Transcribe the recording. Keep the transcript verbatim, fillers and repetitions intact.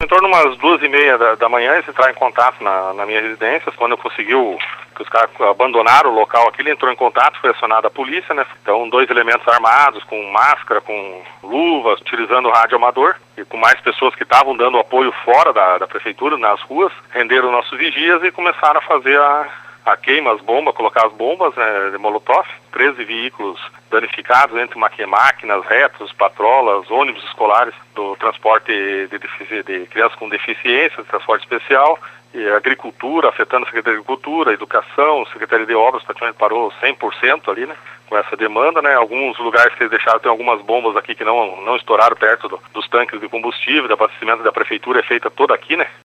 torno de umas duas e meia da, da manhã, eles entraram em contato na, na minha residência. Quando conseguiu que os caras abandonaram o local aqui, ele entrou em contato, foi acionada a polícia, né? Então, dois elementos armados, com máscara, com luvas, utilizando rádio amador, e com mais pessoas que estavam dando apoio fora da, da prefeitura, nas ruas, renderam nossos vigias e começaram a fazer a, a queima, as bombas, colocar as bombas, né, de molotov. treze veículos danificados, entre máquinas, retos, patrolas, ônibus escolares do transporte de, de, de crianças com deficiência, de transporte especial, e agricultura, afetando a Secretaria de Agricultura, Educação, Secretaria de Obras, praticamente parou cem por cento ali, né, com essa demanda, né. Alguns lugares que eles deixaram, tem algumas bombas aqui que não, não estouraram perto do, dos tanques de combustível, do abastecimento da prefeitura é feita toda aqui, né.